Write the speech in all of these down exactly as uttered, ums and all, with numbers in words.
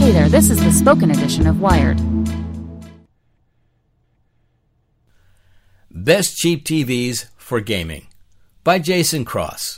Hey there, this is the spoken edition of Wired. Best Cheap T Vs for Gaming by Jason Cross.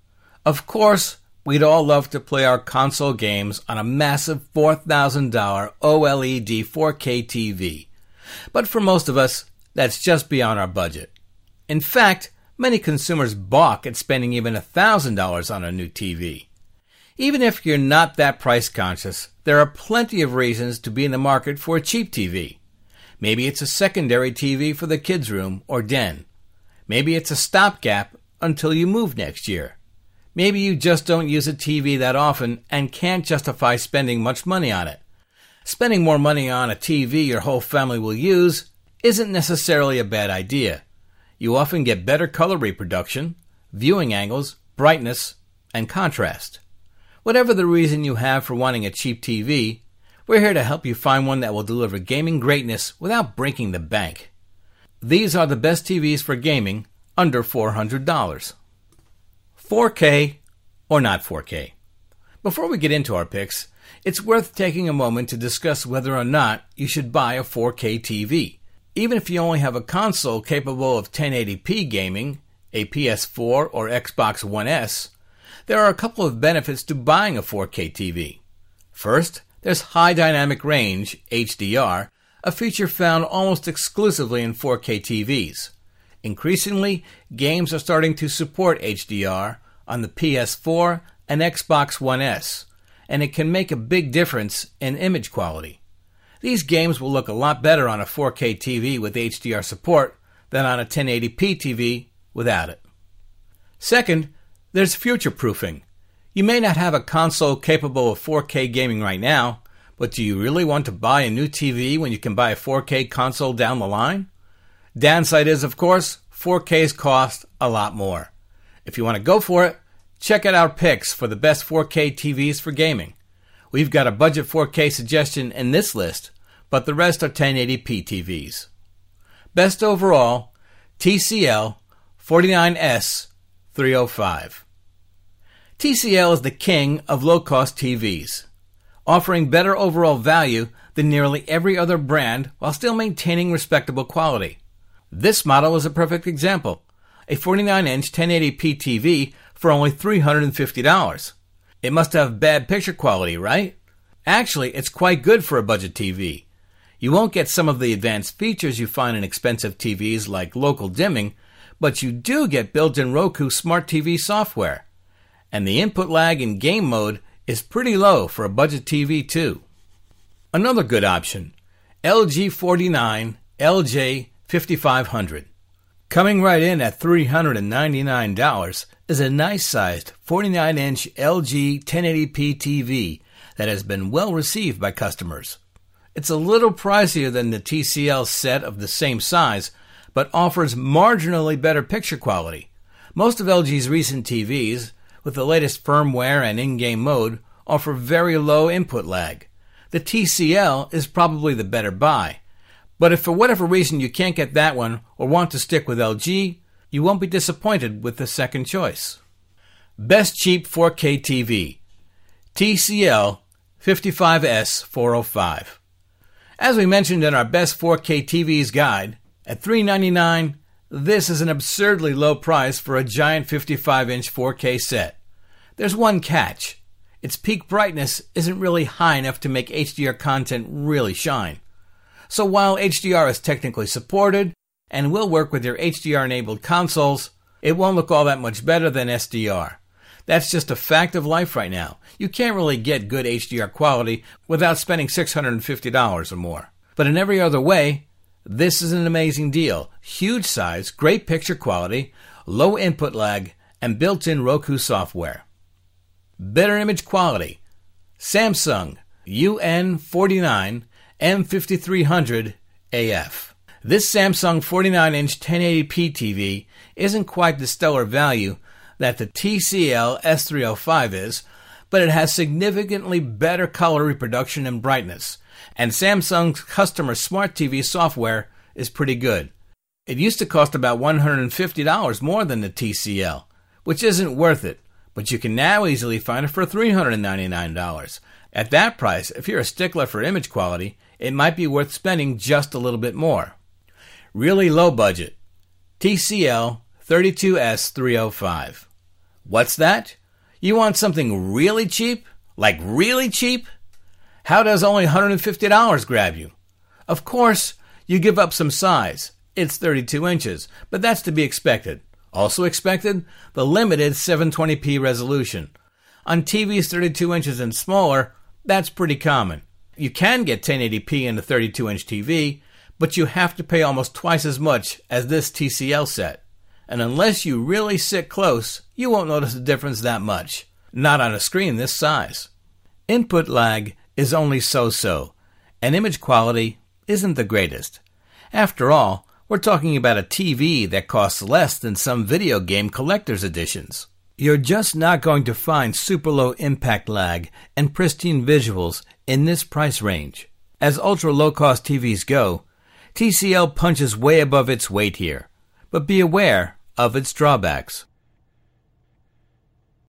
Of course, we'd all love to play our console games on a massive four thousand dollars OLED four K T V. But for most of us, that's just beyond our budget. In fact, many consumers balk at spending even one thousand dollars on a new T V. Even if you're not that price conscious, there are plenty of reasons to be in the market for a cheap T V. Maybe it's a secondary T V for the kids' room or den. Maybe it's a stopgap until you move next year. Maybe you just don't use a T V that often and can't justify spending much money on it. Spending more money on a T V your whole family will use isn't necessarily a bad idea. You often get better color reproduction, viewing angles, brightness, and contrast. Whatever the reason you have for wanting a cheap T V, we're here to help you find one that will deliver gaming greatness without breaking the bank. These are the best T Vs for gaming under four hundred dollars. four K or not four K. Before we get into our picks, it's worth taking a moment to discuss whether or not you should buy a four K T V. Even if you only have a console capable of ten eighty p gaming, a P S four or Xbox One S, there are a couple of benefits to buying a four K T V. First, there's High Dynamic Range, H D R, a feature found almost exclusively in four K T Vs. Increasingly, games are starting to support H D R on the P S four and Xbox One S, and it can make a big difference in image quality. These games will look a lot better on a four K T V with H D R support than on a ten eighty p T V without it. Second, there's future-proofing. You may not have a console capable of four K gaming right now, but do you really want to buy a new T V when you can buy a four K console down the line? Downside is, of course, four Ks cost a lot more. If you want to go for it, check out our picks for the best four K T Vs for gaming. We've got a budget four K suggestion in this list, but the rest are ten eighty p T Vs. Best overall, T C L forty-nine S three oh five. T C L is the king of low-cost T Vs, offering better overall value than nearly every other brand while still maintaining respectable quality. This model is a perfect example. A forty-nine inch ten eighty p T V for only three hundred fifty dollars. It must have bad picture quality, right? Actually, it's quite good for a budget T V. You won't get some of the advanced features you find in expensive T Vs like local dimming, but you do get built-in Roku Smart T V software. And the input lag in game mode is pretty low for a budget T V too. Another good option, L G forty-nine L J fifty-five hundred. Coming right in at three hundred ninety-nine dollars is a nice-sized forty-nine inch L G ten eighty p T V that has been well received by customers. It's a little pricier than the T C L set of the same size, but offers marginally better picture quality. Most of L G's recent T Vs, with the latest firmware and in-game mode, offer very low input lag. The T C L is probably the better buy. But if for whatever reason you can't get that one or want to stick with L G, you won't be disappointed with the second choice. Best cheap four K T V, T C L fifty-five S four oh five. As we mentioned in our best four K T Vs guide, at three hundred ninety-nine dollars, this is an absurdly low price for a giant fifty-five inch four K set. There's one catch. Its peak brightness isn't really high enough to make H D R content really shine. So while H D R is technically supported and will work with your H D R-enabled consoles, it won't look all that much better than S D R. That's just a fact of life right now. You can't really get good H D R quality without spending six hundred fifty dollars or more. But in every other way, this is an amazing deal. Huge size, great picture quality, low input lag, and built-in Roku software. Better image quality. Samsung U N forty-nine M fifty-three hundred A F. This Samsung forty-nine inch ten eighty p T V isn't quite the stellar value that the T C L S three oh five is, but it has significantly better color reproduction and brightness, and Samsung's customer smart T V software is pretty good. It used to cost about one hundred fifty dollars more than the T C L, which isn't worth it, but you can now easily find it for three hundred ninety-nine dollars. At that price, if you're a stickler for image quality, it might be worth spending just a little bit more. Really low budget. T C L thirty-two S three oh five. What's that? You want something really cheap? Like really cheap? How does only one hundred fifty dollars grab you? Of course, you give up some size. It's thirty-two inches, but that's to be expected. Also expected, the limited seven twenty p resolution. On T Vs thirty-two inches and smaller, that's pretty common. You can get ten eighty p in a thirty-two inch T V, but you have to pay almost twice as much as this T C L set. And unless you really sit close, you won't notice the difference that much. Not on a screen this size. Input lag is only so-so, and image quality isn't the greatest. After all, we're talking about a T V that costs less than some video game collector's editions. You're just not going to find super low impact lag and pristine visuals in this price range. As ultra low-cost T Vs go, T C L punches way above its weight here, but be aware of its drawbacks.